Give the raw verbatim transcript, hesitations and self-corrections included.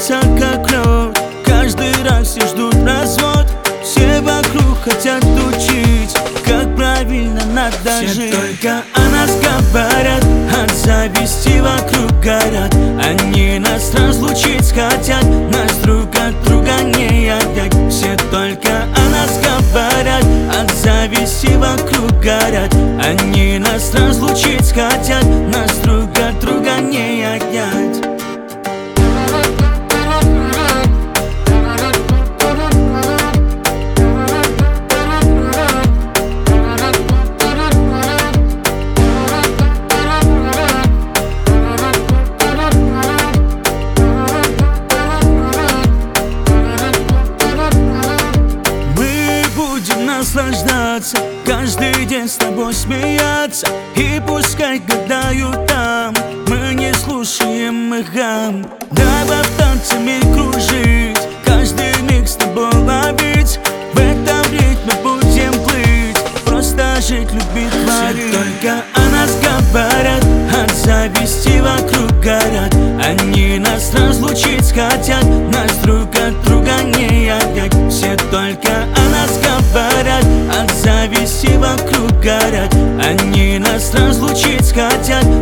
льется как лед. Каждый раз все ждут развод, все вокруг хотят учить, как правильно надо все жить. Только о нас говорят, от зависти вокруг горят. Они нас разлучить хотят, нас друг от друга не отнять. Все только о нас говорят, от зависти вокруг горят. Они нас разлучить хотят, нас друг от друга не отнять. Наслаждаться, каждый день с тобой смеяться. И пускай гадают там, мы не слушаем их гам. Давай танцами кружить, каждый миг с тобой ловить. В этом ритме будем плыть, просто жить, любить, творить. Все только о нас говорят, от зависти вокруг горят. Они нас разлучить хотят, нас друг от друга не отнять. Все только о нас говорят, от зависти вокруг горят. Они нас разлучить хотят,